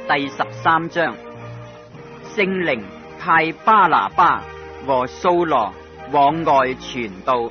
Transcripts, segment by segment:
第13章，聖靈派巴拿巴和掃羅往外傳道。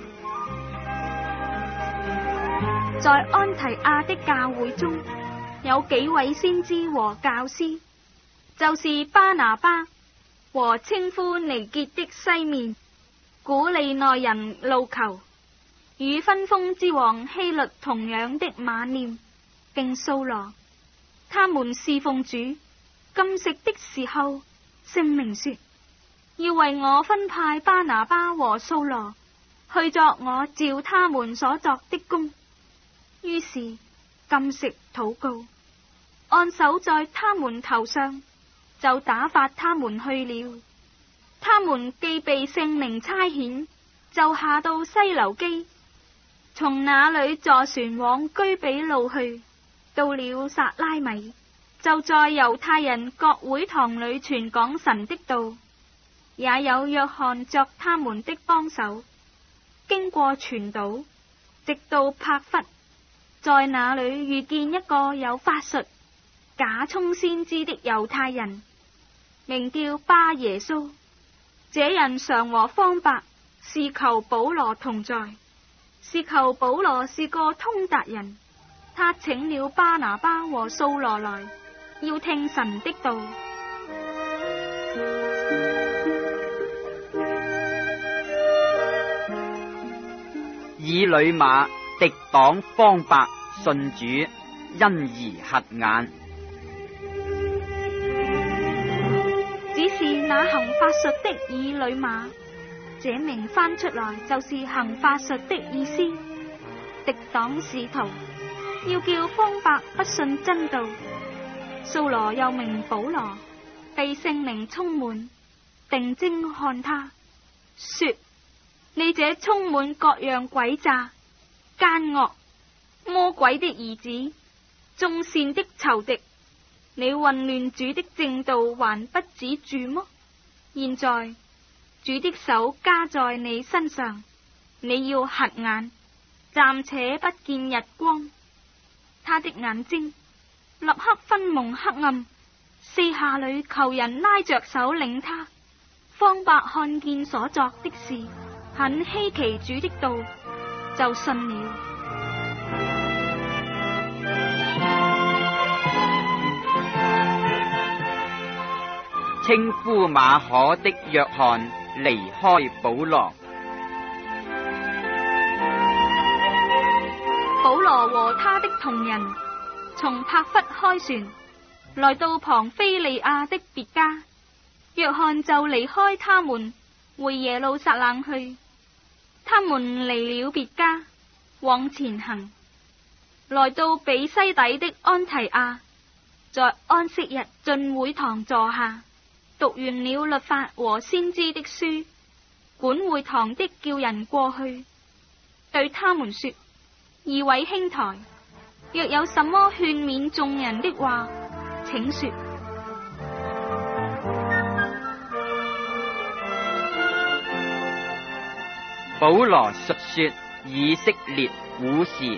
在安提阿的教會中，有幾位先知和教師，就是巴拿巴和稱呼尼結的西面、古利奈人路求，與分封之王希律同樣的馬念，並掃羅。他們侍奉主，禁食的時候，聖靈說，要為我分派巴拿巴和掃羅去作我召他們所作的工。於是禁食禱告，按手在他們頭上，就打發他們去了。他們既被聖靈差遣，就下到西流基，從那裏坐船往居比路去，到了撒拉米，就在猶太人各會堂裏傳講神的道，也有約翰作他們的幫手。經過全島，直到帕弗，在那裏遇見一個有法術、假充先知的猶太人，名叫巴耶穌。這人常和方伯是求保羅同在，是求保羅是個通達人。他請了巴拿巴和掃羅來，要聽神的道。 以呂馬敵擋方伯信主，因而瞎眼。 只是那行法術的以呂馬，這名翻出來就是行法術的意思，敵擋使徒，要叫方伯不信真道。掃羅又名保羅，被聖靈充滿，定睛看他，說，你這充滿各樣詭詐、奸惡、魔鬼的兒子，眾善的仇敵，你混亂主的正道還不止住麼？現在主的手加在你身上，你要瞎眼，暫且不見日光。他的眼睛立刻昏蒙黑暗，四下裏求人拉着手領他。方伯看見所作的事，很稀奇主的道，就信了。 稱呼馬可的約翰離開保羅。 保羅和他的同人從帕弗開船，來到旁非利亞的別家，約翰就離開他們，回耶路撒冷去。他們離了別家，往前行，來到比西底的安提亞，在安息日進會堂坐下，讀完了律法和先知的書。管會堂的叫人過去，對他們說，二位兄台，若有什麼勸勉眾人的話，請說。 保羅述說以色列古事。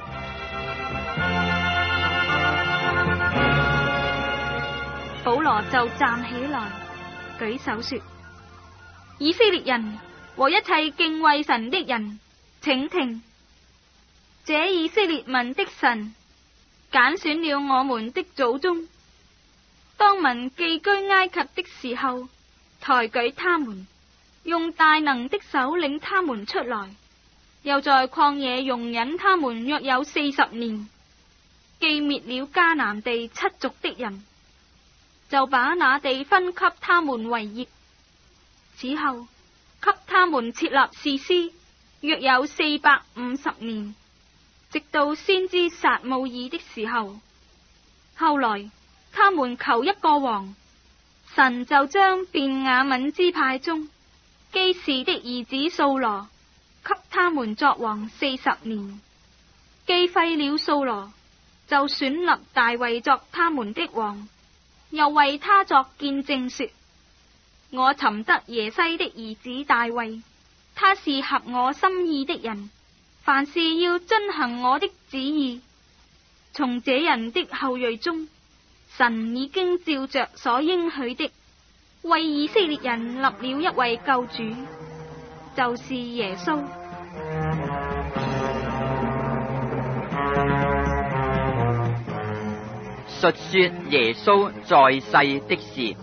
保羅就站起來，舉手說，以色列人和一切敬畏神的人，請聽。這以色列民的神揀選了我們的祖宗，當民寄居埃及的時候，抬舉他們，用大能的手領他們出來，又在曠野容忍他們約有40年，既滅了迦南地7族的人，就把那地分給他們為業。此後給他們設立士師，約有450年，直到先知撒母耳的時候。後來他們求一個王，神就將便雅憫支派中基士的兒子掃羅給他們作王40年。既廢了掃羅，就選立大衛作他們的王，又為他作見證說，我尋得耶西的兒子大衛，他是合我心意的人，凡事要遵行我的旨意。從這人的後裔中， 神已經照着所應許的，為以色列人立了一位救主，就是耶穌。 述說耶穌在世的事。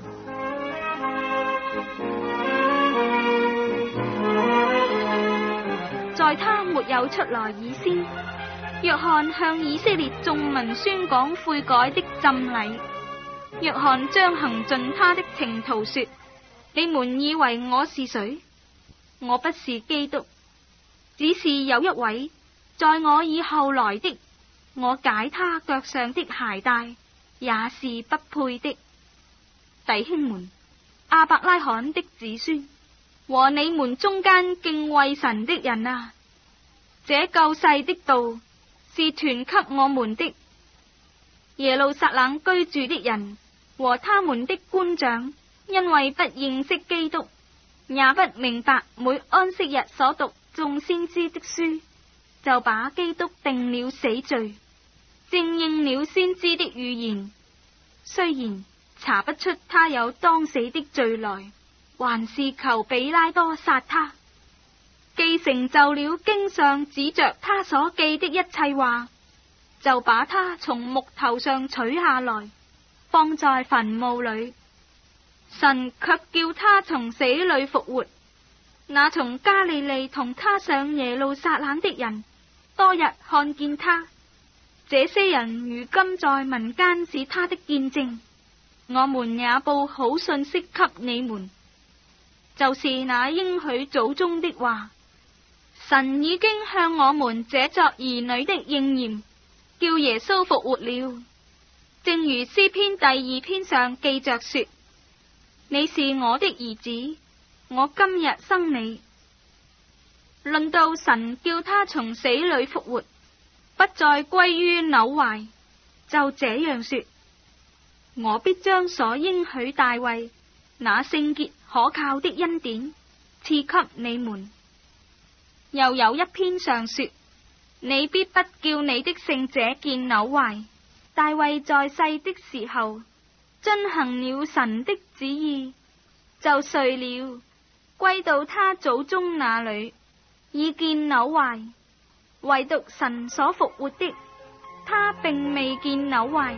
在他沒有出來以先，約翰向以色列眾民宣講悔改的浸禮。約翰將行盡他的程途說：你們以為我是誰？我不是基督，只是有一位在我以後來的，我解他腳上的鞋帶也是不配的。弟兄們，亞伯拉罕的子孫和你們中間敬畏神的人啊，這救世的道是傳給我們的。耶路撒冷居住的人和他們的官長，因為不認識基督，也不明白每安息日所讀眾先知的書，就把基督定了死罪，正應了先知的預言。雖然查不出他有當死的罪來，還是求比拉多殺他，既成就了經上指着他所記的一切話，就把他從木頭上取下來，放在墳墓裏。神卻叫他從死裏復活。那從加利利同他上耶路撒冷的人，多日看見他。這些人如今在民間是他的見證。我們也報好信息給你們，就是那應許祖宗的話，神已經向我們這作兒女的應驗，叫耶穌復活了。正如詩篇第2篇上記着說：你是我的兒子，我今日生你。論到神叫他從死裏復活，不再歸於朽壞，就這樣說：我必將所應許大衛那聖潔可靠的恩典賜給你們。又有一篇上說：你必不叫你的聖者見朽壞。大衛在世的時候遵行了神的旨意，就睡了，歸到他祖宗那裏，已見朽壞。唯獨神所復活的，他並未見朽壞。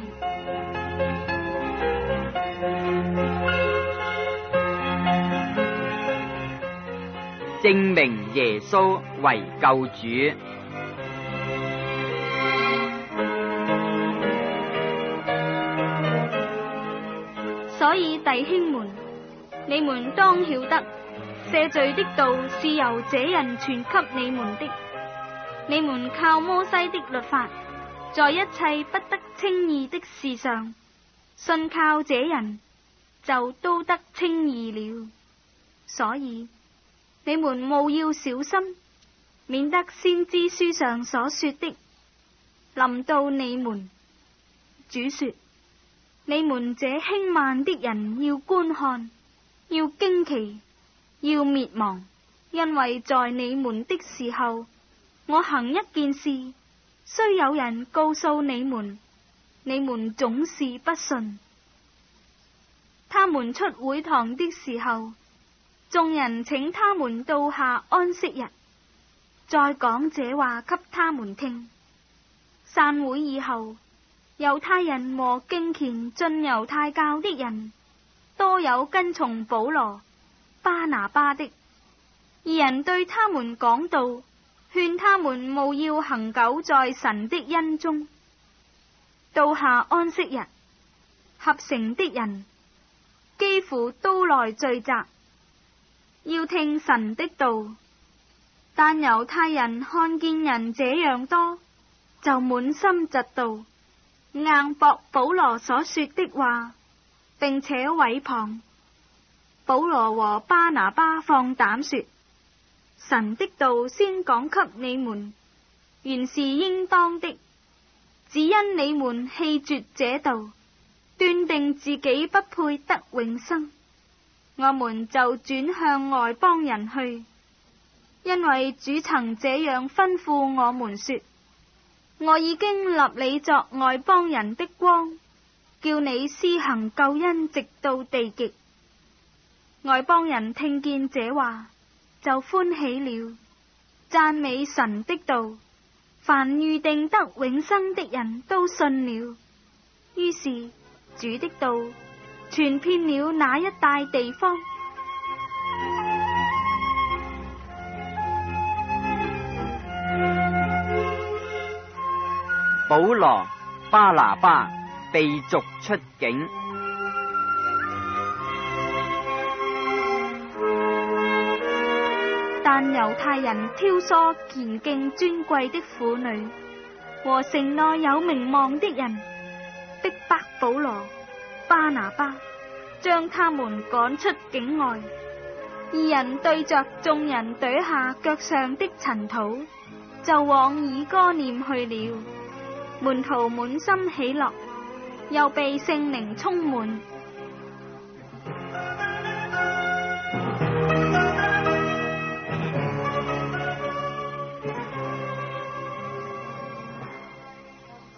證明耶穌為救主。 所以弟兄們，你們當曉得，赦罪的道是由這人傳給你們的。你們靠摩西的律法，在一切不得稱義的事上，信靠這人，就都得稱義了。所以你們務要小心，免得先知書上所說的臨到你們。主說：你們這輕慢的人要觀看，要驚奇，要滅亡，因為在你們的時候，我行一件事，雖有人告訴你們，你們總是不信。他們出會堂的時候，眾人請他們到下安息日，再講這話給他們聽。散會以後，猶太人和敬虔進猶太教的人，多有跟從保羅、巴拿巴的，二人對他們講道，勸他們務要恒久在神的恩中。到下安息日，合城的人幾乎都來聚集，要聽神的道。但猶太人看見人這樣多，就滿心嫉妒，硬駁保羅所說的話，並且毀謗。保羅和巴拿巴放膽說：神的道先講給你們，原是應當的，只因你們棄絕這道，斷定自己不配得永生，我們就轉向外邦人去。因為主曾這樣吩咐我們說：我已經立你作外邦人的光， 叫你施行救恩直到地極。外邦人聽見這話，就歡喜了，讚美神的道。凡預定得永生的人都信了。於是主的道傳遍了那一帶地方。 保羅、巴拿巴被逐出境。 但猶太人挑唆虔敬尊貴的婦女和城內有名望的人，逼迫保羅、巴拿巴，將他們趕出境外。二人對着眾人跺下腳上的塵土，就往以哥念去了。門徒滿心喜樂，又被聖靈充滿，